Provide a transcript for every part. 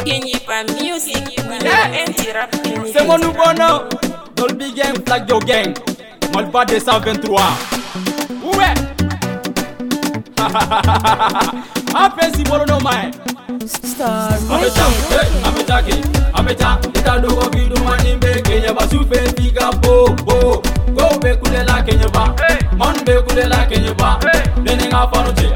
Gagné pas music, c'est mon nouveau nom. Dolby Gang, Flag Yo Gang. Malba 223. Ouais. Appelle si bon nom, man. Star Ameta, ita dogo bidu manimbe Kenya ba sufe figa bo go be kulela Kenya ba man be kulela Kenya ba nene nga fanuche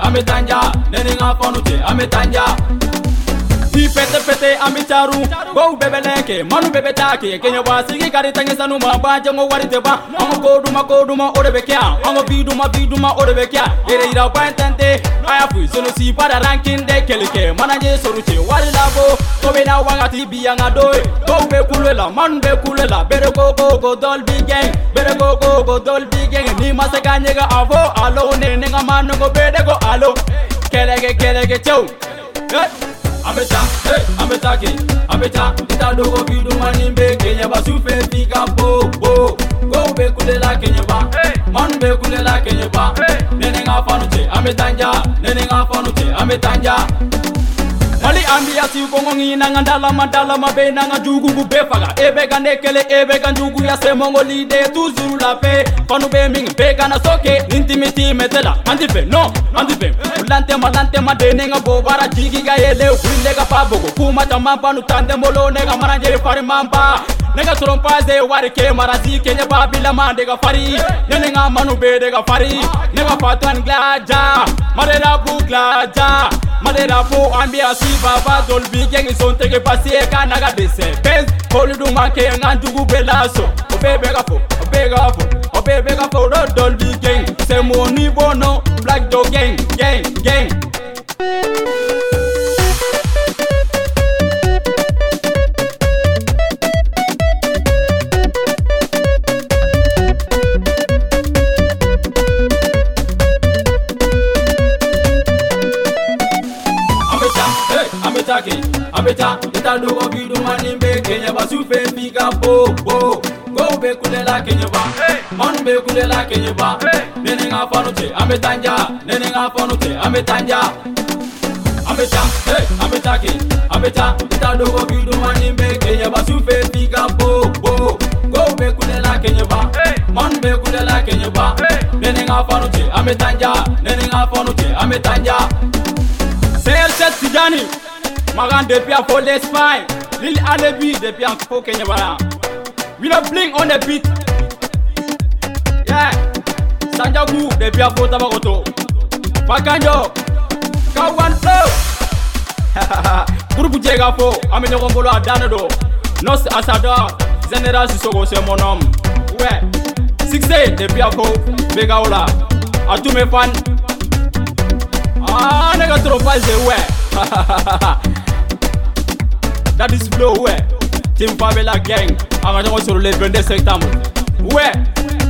ametanja si pete amitaru go bebe leke manu bebe take Kenya ba sigi kari tangi sanu ma ba jango warite ba ongo koduma orebe kya ongo biduma orebe kya ere ira ba tante aya fu sono si para ranking de keleke manaje soruche wari labo to be na wangati bianga doy go be kulela man be kulela bere go Dolby Gang bere go Dolby Gang ni masaka nyega avo alo nene nga manu go bede go alo kelege chow Ameta, ita dogo bidu manimbe Kenya ba sufe fika bo go be kulela Kenya ba man be kulela Kenya ba nene nga fanuche ametanja Mali ambia si kongo ngina ngandala madala be nanga jugu be faga ebe ganekele ebe ganjugu ya semongo lide tuzuru la pe konu be ming be kana soke intimity metela andife ulante ma dene nga bobara jigi ga yele wille ga pabogo kuma tamamba nu tande molo nega maranje fari mamba nega trompaze wari ke marasi Kenya babila mande ga fari nene nga manu be de ga fari nega patan glaja madela bu glaja madela bu ambia si baba Dolby Gang son tege pasi e kana ga dese benz koludu make ngandugu belaso obebe ga fo Dolby Gang c'est mon niveau non Black Dog Gang Ameta, ita dogo bidu manimbe Kenya ba sufe figa bo go be kulela Kenya ba man be kulela Kenya ba nene nga fanuche ametanja Ameta, ita dogo bidu manimbe Kenya ba sufe figa bo go be kulela Kenya ba man be kulela Kenya ba nene nga fanuche ametanja CL7 Tidjani Magan depuis à Fort l'Espagne, Lil Alebi depuis à Fort Kenya Bara. We don't blink on the beat. Yeah, Sanjagu depuis à Fort Tabakoto. Pakanjo, Kawan Flow. Groupe Djegafo, Amino Gongolo Adanado. Nos Asada, General Sissoko c'est mon nom. Ouais, 6A depuis à Fort Begaola. À tous mes fans. Ah, nega trop pas ouais. That is flow, ouais. Team Favela Gang. On va sur le 22 septembre. Ouais.